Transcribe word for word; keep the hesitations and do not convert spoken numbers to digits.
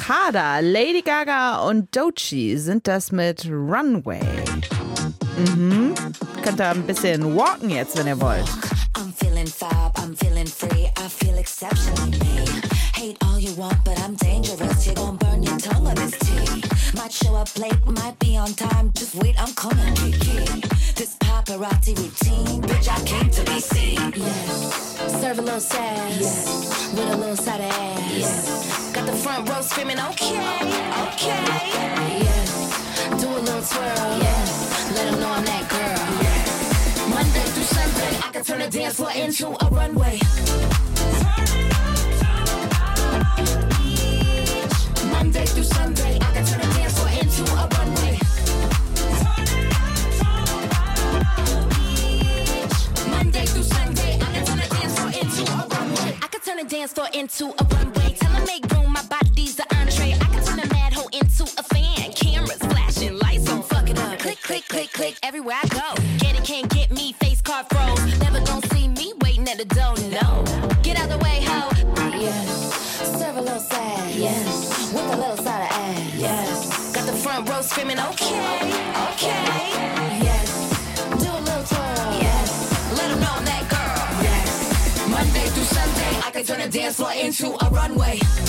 Prada, Lady Gaga und Doechii sind das mit Runway. Mhm. Könnt ihr ein bisschen walken jetzt, wenn ihr wollt. I'm feeling fab, I'm feeling free, I feel exceptionally me. Hate all you want, but I'm dangerous. You're gonna burn your tongue on this tea. Might show up late, might be on time. Just wait, I'm coming, Kiki. This paparazzi routine, bitch, I came to be seen. Yes, serve a little sass. Yes, with a little side of ass. Yes, got the front row screaming, okay, okay. Yes, do a little twirl. Yes, let them know I'm that girl. Yes, Monday through Sunday, I can turn a dance floor into a runway. Monday through Sunday, I can turn a dance floor into a runway. Monday through Sunday, I can turn a dance floor into a runway. I can turn a dance floor into a runway. Tell them make room, my body's the entree. I can turn a mad hoe into a fan. Cameras flashing, lights on, fuck it up. Click, click, click, click, everywhere I go. Get it, can't get me, face card froze. Never gonna see me waiting at the door, no. Get out the way, ho. Yes, serve a little sad. Yes, with a little side of ass. Yes, got the front row screaming, okay, okay. Yes, do a little twirl. Yes, let them know I'm that girl. Yes, Monday through Sunday, I can turn a dance floor into a runway.